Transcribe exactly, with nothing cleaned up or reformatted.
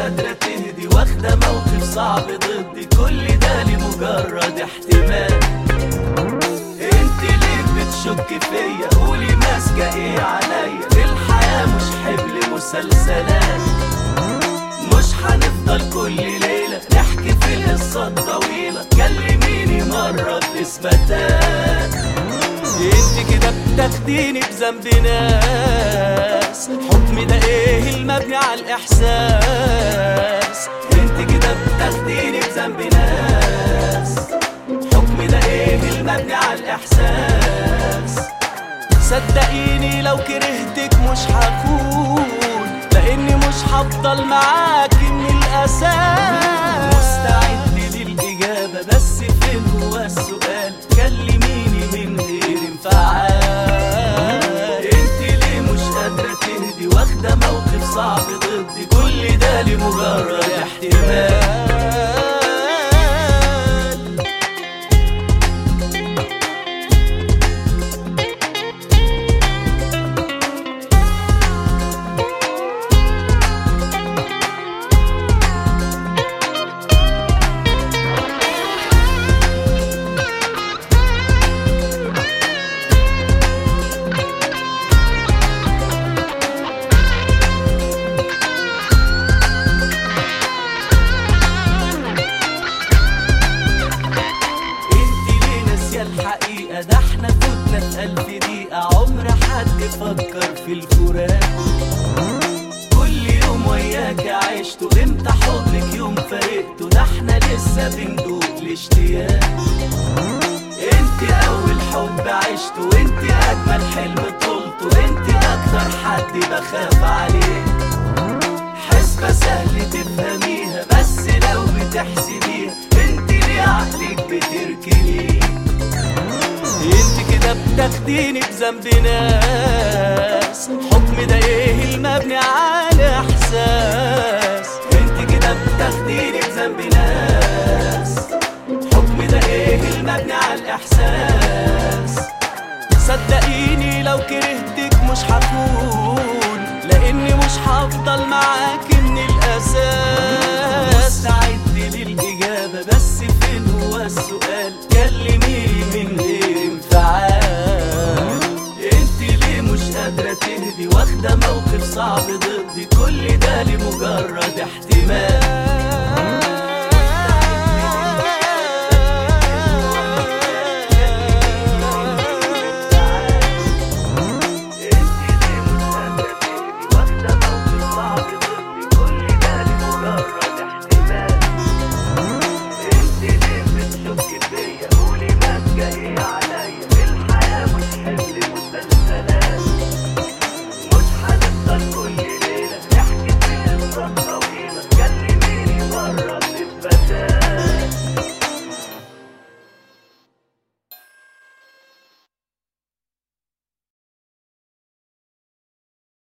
قادرة تهدي، واخدة موقف صعب ضدي، كل ده لمجرد احتمال. انت ليه بتشك فيا؟ قولي ماسكة ايه عليا؟ الحياة مش حبل مسلسلات، مش هنفضل كل ليلة نحكي في القصة الطويلة. كلميني مرة بإثباتات. انت كده بتاخديني بذنب ناس، حكمي ده ايه المبني على الإحساس؟ انت كده بتاخديني بذنب ناس، حكمي ده ايه المبني على الإحساس؟ صدقيني لو كرهتك مش هكون، لاني مش هفضل معاكي من الاساس. مستعد للاجابه بس فين هو السؤال؟ كلميني من غير انفعال. انت ليه مش قادره تهدي، واخده موقف صعب ضدي، كل ده لمجرد احتمال. الحقيقة ده احنا كنا في ألف دقيقة، عمر حد فكر في الفراق. كل يوم وياك عشته، امتى حضنك يوم فارقته؟ ده احنا لسه بندوق الاشتياق. انت اول حب عشته، انت اجمل حلم طولته، انت اكتر حد بخاف عليه. حسبة سهل تفهميها بس لو بتحسبيها، انت ليه عقلك بتركنيه؟ انت كده بتاخديني بذنب ناس، حكم ده ايه المبني على احساس؟ انت كده بتاخديني بذنب ناس، حكم ده ايه المبني على الاحساس؟ صدقيني لو كرهتك مش هكون، لاني مش هفضل معاكي من الاساس. مستعد للاجابه بس فين هو السؤال؟ كلميني من غير انفعال. انت ليه مش قادره تهدي، واخده موقف صعب ضدي، كل ده لمجرد